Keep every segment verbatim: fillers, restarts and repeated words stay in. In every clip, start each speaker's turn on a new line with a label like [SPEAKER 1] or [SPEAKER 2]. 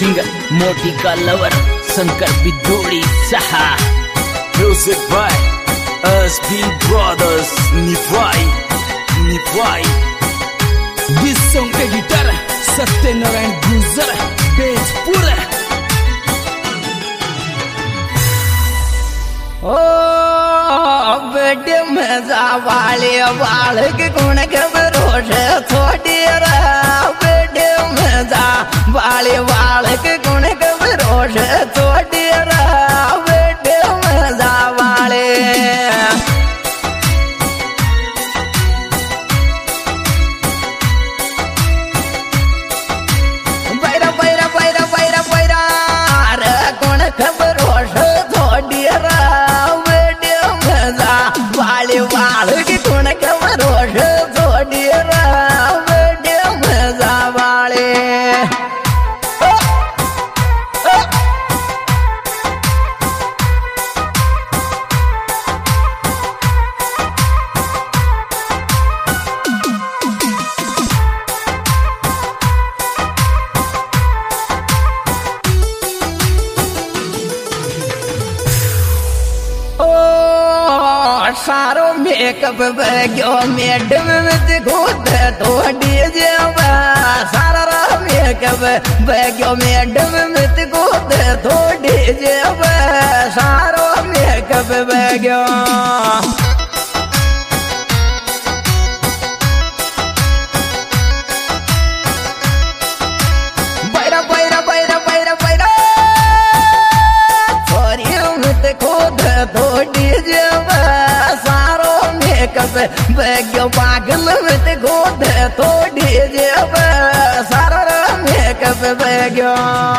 [SPEAKER 1] Singer मोटी का lover Shankar बिदोड़ी सहा।
[SPEAKER 2] म्यूजिक बाय एसपी ब्रदर्स निभाई निभाई।
[SPEAKER 1] दिस सॉन्ग के गिटार सत्यनारायण गुजर बेजपुर।
[SPEAKER 3] ओ बेटे मजा वाले वाल के गुण के भरोस थोड़ी रहा। बेटे मजा वाले वाल के गुण के भरोस थोड़ी रहा। बेटे मजा वाले बैरा बैरा बैरा बैरा बैरा रे गुण के भरोस थोड़ी रहा। वाले वाल के गुण के भरोस थोड़ी रहा। बेटे मजा वाले सारो मेकअप बैगो मैडम में खुद तो डीजे सारा मेकअप बैगो मैडम में खुद तो डीजे सारो मेकअप बैगो बैरा बैरा बैरा बैरा बैरा छोरी में खुद तो डीजे बैगो पागल में गोद थोड़ी जेब सारा मेकअप बैगो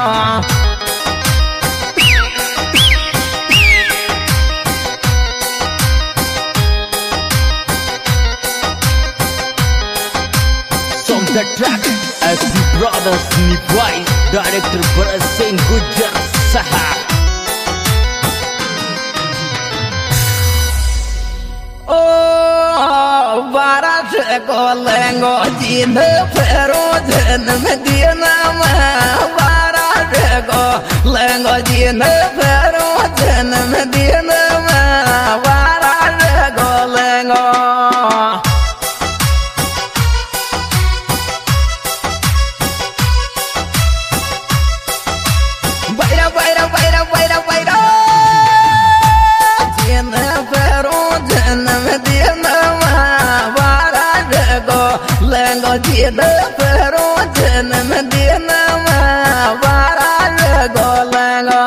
[SPEAKER 1] From the track S P Brothers निभाई डायरेक्टर भरत सिंह गुजर सहा।
[SPEAKER 3] बारह को लेंगो जीन फेरो जन्म देना बारह को लेंगो जीन फेरो जन्म देना बारह को लेंगो बैरा बैरा बैरा बैरा बैरा जीन फेरो जन्म देना लेंगो जीद फेरो जन्म देना बारह गो लेंगो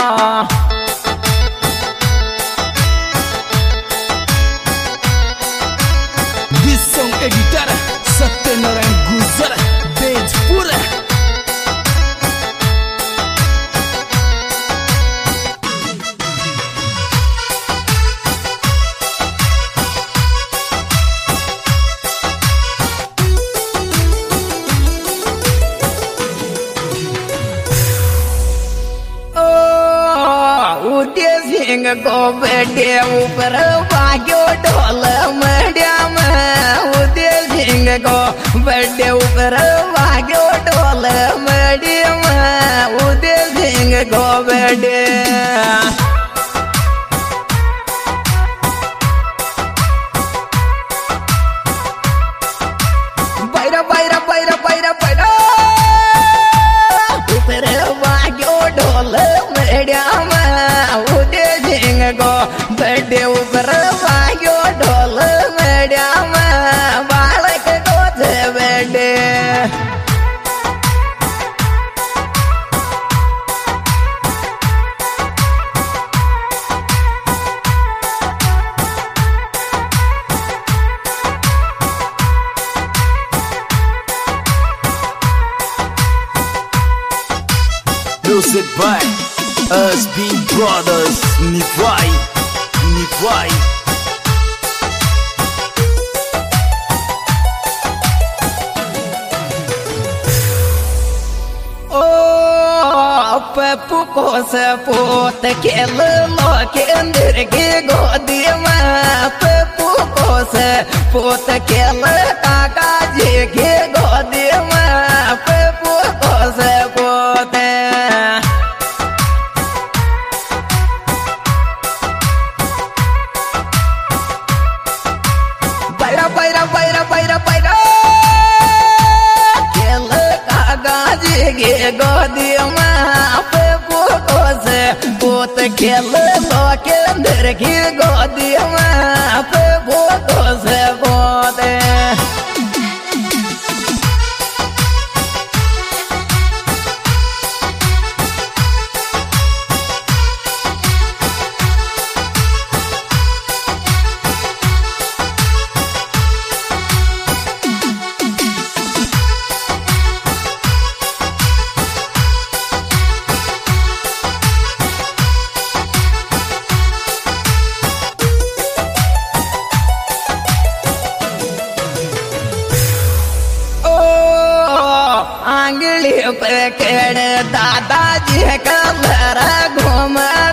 [SPEAKER 1] दिस सॉन्ग के गिटार सत्यनारायण गुजर बेजपुर।
[SPEAKER 3] सिंह को बेटे ऊपर भाग्यो ढोल मडिया में उदय सिंह को बेटे ऊपर भाग्यो ढोल मडिया में उदय सिंह को बेटे बैरा बैरा बैरा बैरा बैरा ऊपर भाग्यो ढोल मडिया को बेटे ऊपर भाग्यो ढोल मेडिया में बालक को थे बेटे
[SPEAKER 2] म्यूजिक बाय एसपी ब्रदर्स निभाई निभाई।
[SPEAKER 3] ओ पप्पू को से पोत खेल लो केंद्र के गोदी में पप्पू को से पोत खेल काका जी के गोदी में पप्पू को से पोते गोदी में पे फोटो से पोत खेल लो के अंदर की गोदी में पे फोटो से पोते आंगली पे केड़ दादाजी का लरा घूम